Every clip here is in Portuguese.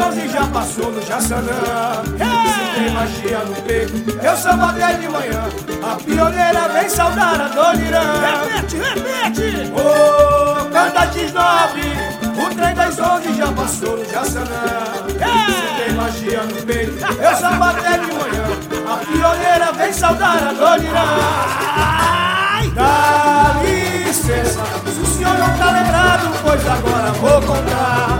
11 já passou no Jaçanã. Se tem magia no peito, eu samba até de manhã. A pioneira vem saudar a Dona Irã. Repete, repete! Ô, canta X9, o trem das 11 já passou no Jaçanã. Se tem magia no peito, eu samba até de manhã. A pioneira vem saudar a Dona Irã. Dá licença, se o senhor não tá lembrado, pois agora vou contar.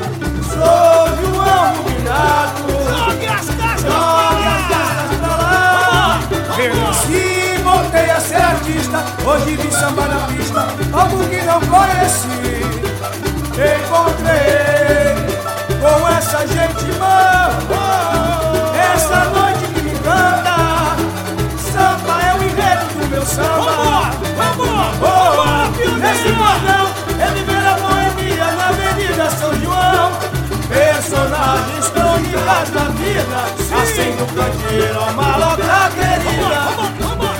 Sou João Iluminado, Jogue as castas pra lá. Renasci, voltei a ser artista, hoje vim sambar na pista, algo que não conheci. Encontrei com essa gente boa, essa noite que me encanta. Samba é o enredo do meu samba. Nesse cordão é viver a boemia na Avenida São João. Personagens crônicas da vida, acende o candeeiro, a maloca querida.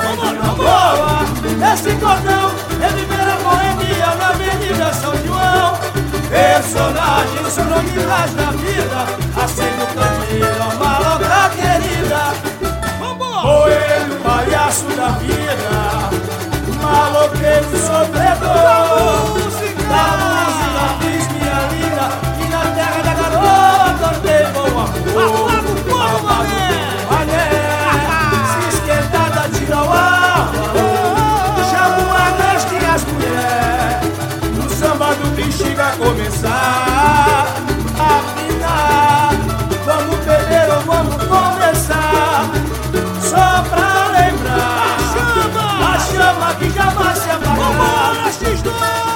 Boa, nesse cordão é viver a boemia na Avenida São João. Personagens crônicas da vida, acende o candeeiro, a maloca querida. Boêmio, palhaço da vida, maloqueiro sofredor. Da música fiz minha linda, e na terra da garoa cantei bom amor. Apaga o fogo, mané! Se esquentada tira o ar, chamo a mestre e as mulheres. No samba do bexiga começar a afinar. Vamos beber ou vamos conversar, só pra lembrar a chama que jamais se apagará. Vambora, X2!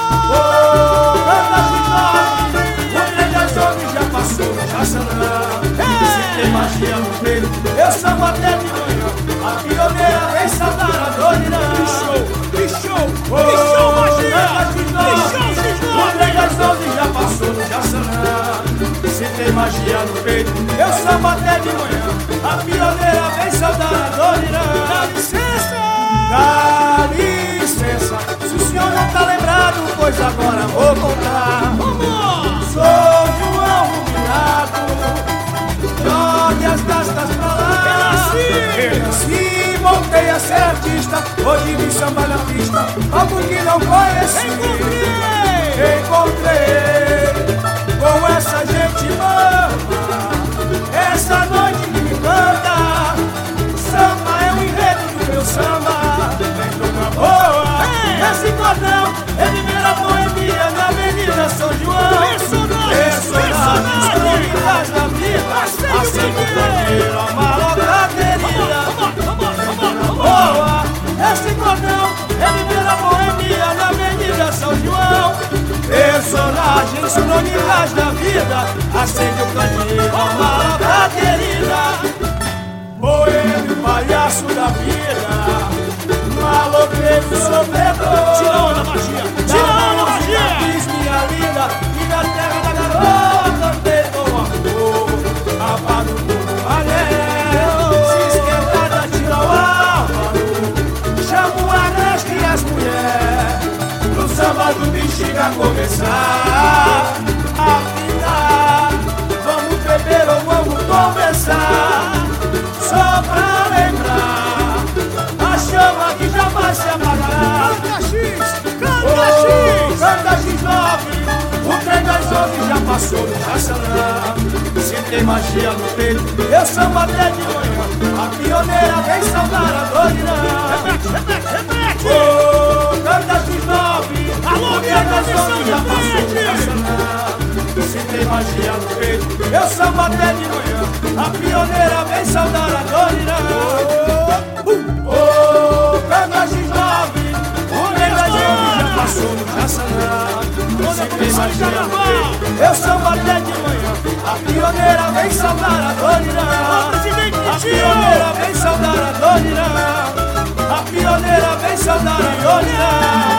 Canta X9, o trem das 11 já passou no Jaçanã. Se tem magia no peito, eu samba até de manhã. A pioneira vem saudar a Dona Irã. Que show, magia! Canta X9, X9! o trem das 11 já passou no Jaçanã. Se tem magia no peito, eu samba até de manhã. A pioneira vem saudar a Dona Irã. Dá licença! Dá licença, se o senhor não tá lembrado, pois agora vou contar. Vamos! Sou João Iluminado, jogue as castas pra lá. Renasci, voltei a ser artista, hoje vim sambar na pista, algo que não conheci. Encontrei com essa gente boa, essa noite que me canta. Samba é o enredo do meu samba. Boa, nesse cordão é viver a boemia na Avenida São João. Personagens crônicas da vida, acende o candeeiro, a maloca querida. Boa, nesse cordão é viver a boemia na Avenida São João. Personagens crônicas da vida, acende o candeeiro, a maloca querida. Boêmio, palhaço da vida, maloqueiro sofredor. Tira a onda, magia! Tira a onda, magia! Fiz minha linda, e na terra da garoa cantei bom amor. Apaga o fogo, anel, se esquentada tira o álvaro. Chamo a mestre e as mulheres, no samba do bexiga começar a afinar. Vamos beber ou vamos conversar, só pra lembrar a chama que jamais se apagará. Canta X! Canta X! Canta X9, o trem das 11 já passou no Jaçanã. Se tem magia no peito, eu samba até de manhã. A pioneira vem saudar a Dona Irã. Repete! Canta X9, Alô, o trem das minha 11 já passou no Jaçanã. Se tem magia no peito, eu samba até de manhã. A pioneira vem saudar a Dona Irã. Canta X9, o trem das 11 já passou no Jaçanã. Se tem magia no peito, eu samba até de manhã. A pioneira vem saudar a Dona Irã. A pioneira vem saudar a Dona Irã. A pioneira vem saudar a Dona Irã.